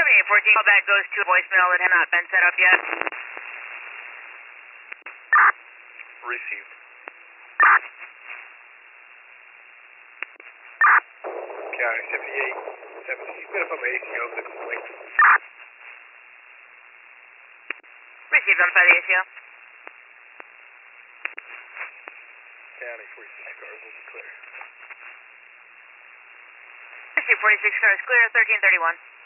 7814, callback goes to a voicemail that had not been set up yet. Received. County 78. 70. You better put my ACO for the complaint. Received on 5 the ACO. County 46 cars will be clear. Received 46 cars clear, 1331.